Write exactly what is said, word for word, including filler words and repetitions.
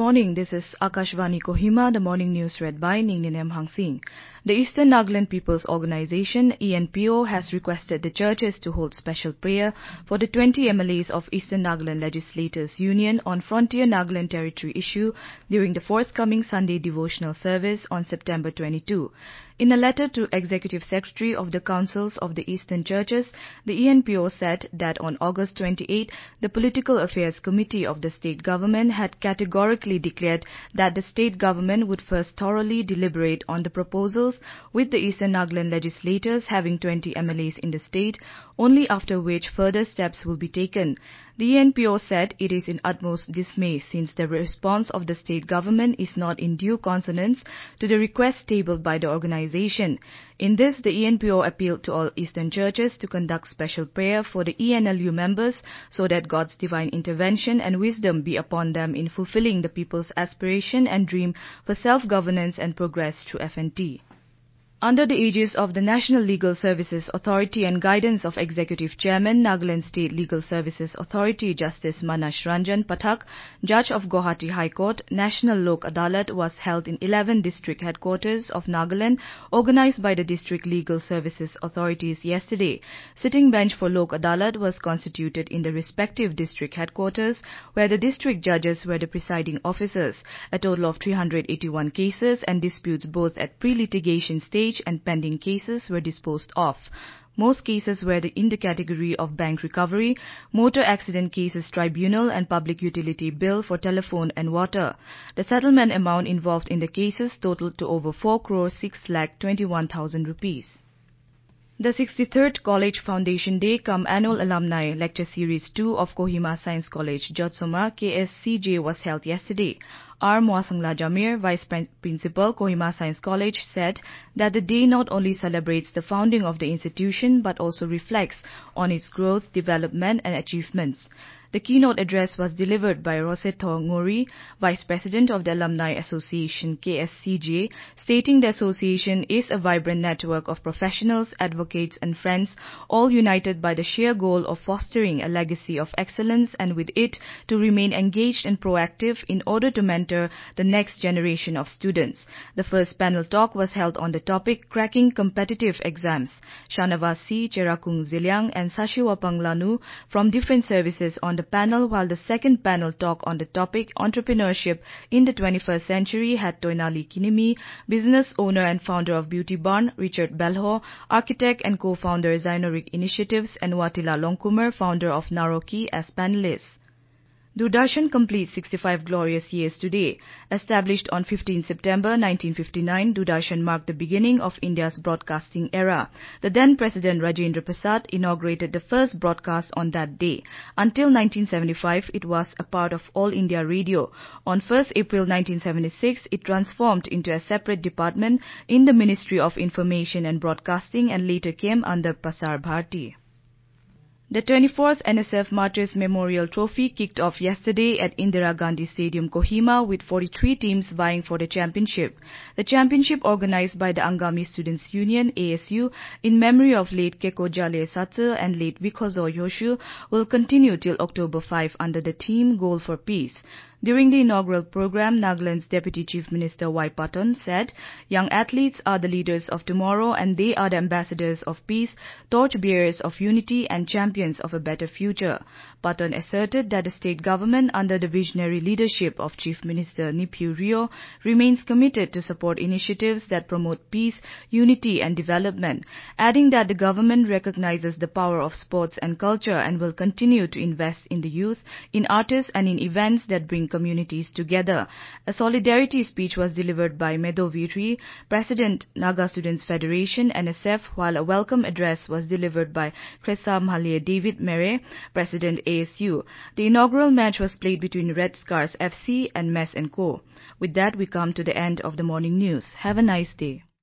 morning, this is Akashvani Kohima, the morning news read by Ningninem Hangsing. The Eastern Nagaland People's Organization, E N P O, has requested the churches to hold special prayer for the twenty M L As of Eastern Nagaland Legislators Union on Frontier Nagaland Territory issue during the forthcoming Sunday devotional service on September twenty-second. In a letter to Executive Secretary of the Councils of the Eastern Churches, the E N P O said that on August twenty-eighth, the Political Affairs Committee of the state government had categorically declared that the state government would first thoroughly deliberate on the proposals with the Eastern Nagaland legislators having twenty M L As in the state, only after which further steps will be taken. The E N P O said it is in utmost dismay since the response of the state government is not in due consonance to the request tabled by the organization. In this, the E N P O appealed to all Eastern churches to conduct special prayer for the E N L U members so that God's divine intervention and wisdom be upon them in fulfilling the people's aspiration and dream for self-governance and progress through F N T. Under the aegis of the National Legal Services Authority and guidance of Executive Chairman, Nagaland State Legal Services Authority Justice Manas Ranjan Pathak, Judge of Guwahati High Court, National Lok Adalat was held in eleven district headquarters of Nagaland, organized by the District Legal Services Authorities yesterday. Sitting bench for Lok Adalat was constituted in the respective district headquarters, where the district judges were the presiding officers. A total of three hundred eighty-one cases and disputes both at pre-litigation stage and pending cases were disposed of. Most cases were in the category of bank recovery, motor accident cases tribunal and public utility bill for telephone and water. The settlement amount involved in the cases totaled to over four crore six lakh twenty-one thousand rupees. The sixty-third College Foundation Day cum Annual Alumni Lecture Series two of Kohima Science College, Jotsoma, K S C J was held yesterday. R. Moasangla Jamir, Vice Principal, Kohima Science College, said that the day not only celebrates the founding of the institution but also reflects on its growth, development and achievements. The keynote address was delivered by Rosetto Ngori, Vice President of the Alumni Association K S C J, stating the association is a vibrant network of professionals, advocates and friends, all united by the sheer goal of fostering a legacy of excellence and with it to remain engaged and proactive in order to mentor the next generation of students. The first panel talk was held on the topic Cracking Competitive Exams. Shanavasi, Cherakung Ziliang and Sashiwapang Lanu from different services on the panel, while the second panel talk on the topic Entrepreneurship in the twenty-first century had Toinali Kinimi, business owner and founder of Beauty Barn, Richard Belho, architect and co-founder Zainoric Initiatives, and Watila Longkumar, founder of Naroki, as panelists. Doordarshan completes sixty-five glorious years today. Established on fifteenth September nineteen fifty-nine, Doordarshan marked the beginning of India's broadcasting era. The then President Rajendra Prasad inaugurated the first broadcast on that day. Until nineteen seventy-five, it was a part of All India Radio. On first April nineteen seventy-six, it transformed into a separate department in the Ministry of Information and Broadcasting and later came under Prasar Bharati. The twenty-fourth N S F Martyrs Memorial Trophy kicked off yesterday at Indira Gandhi Stadium, Kohima, with forty-three teams vying for the championship. The championship, organized by the Angami Students Union, A S U, in memory of late Keko Jale Satsu and late Bikozo Yoshu, will continue till October fifth under the theme Goal for Peace. During the inaugural program, Nagaland's Deputy Chief Minister Y. Patton said, "Young athletes are the leaders of tomorrow and they are the ambassadors of peace, torch-bearers of unity and champions of a better future." Patton asserted that the state government, under the visionary leadership of Chief Minister Neiphiu Rio, remains committed to support initiatives that promote peace, unity and development, adding that the government recognizes the power of sports and culture and will continue to invest in the youth, in artists and in events that bring communities together. A solidarity speech was delivered by Medo Vitri, President Naga Students Federation N S F, while a welcome address was delivered by Kresa Mhalie David Mere, President A S U. The inaugural match was played between Red Scars F C and Mess and Co. With that, we come to the end of the morning news. Have a nice day.